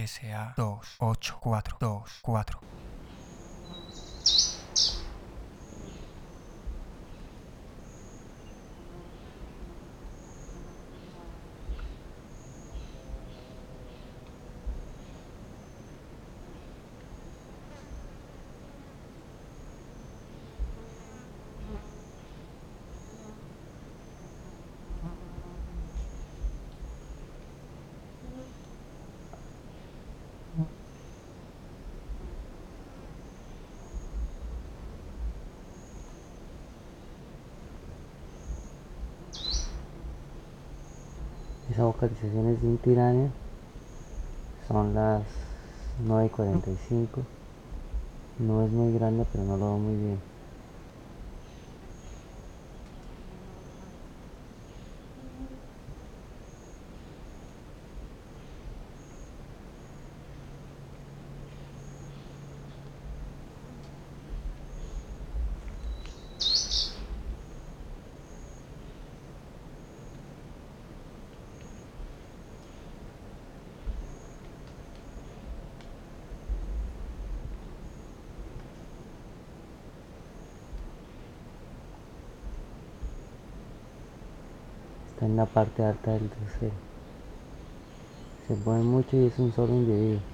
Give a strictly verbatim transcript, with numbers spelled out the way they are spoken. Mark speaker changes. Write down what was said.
Speaker 1: S A dos ocho cuatro dos cuatro.
Speaker 2: Esa vocalización es de un tiranio. Son las nueve y cuarenta y cinco. No es muy grande, pero no lo veo muy bien. Está en la parte alta del tercero. Se mueve mucho y es un solo individuo.